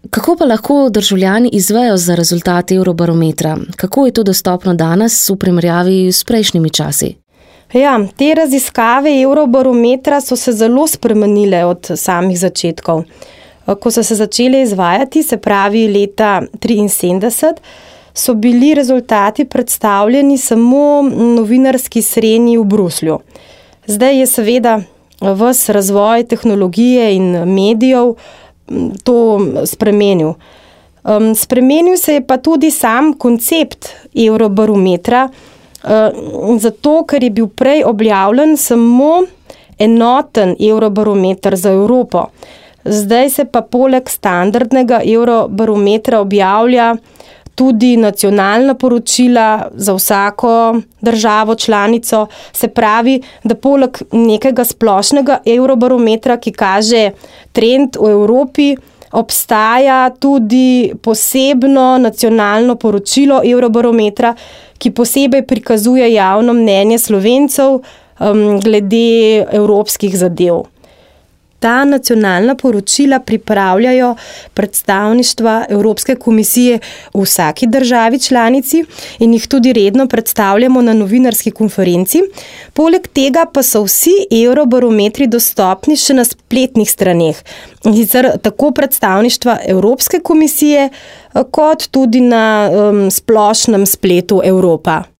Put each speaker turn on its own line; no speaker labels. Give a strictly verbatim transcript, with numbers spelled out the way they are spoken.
Kako pa lahko državljani izvejo za rezultate Eurobarometra? Kako je to dostopno danes v primerjavi s prejšnjimi časi?
Ja, te raziskave Eurobarometra so se zelo spremenile od samih začetkov. Ko so se začele izvajati, se pravi leta triinsedemdeset, so bili rezultati predstavljeni samo novinarski srenji v Bruslju. Zdaj je seveda ves razvoj tehnologije in medijev to spremenil. Um, spremenil se je pa tudi sam koncept Eurobarometra, uh, zato ker je bil prej objavljen samo enoten Eurobarometer za Evropo. Zdaj se pa poleg standardnega Eurobarometra objavlja tudi nacionalna poročila za vsako državo članico. Se pravi, da poleg nekega splošnega Eurobarometra, ki kaže trend v Evropi, obstaja tudi posebno nacionalno poročilo Eurobarometra, ki posebej prikazuje javno mnenje Slovencev um, glede evropskih zadev. Ta nacionalna poročila pripravljajo predstavništva Evropske komisije v vsaki državi članici in jih tudi redno predstavljamo na novinarski konferenci. Poleg tega pa so vsi Eurobarometri dostopni še na spletnih straneh, tako predstavništva Evropske komisije kot tudi na um, splošnem spletu Evropa.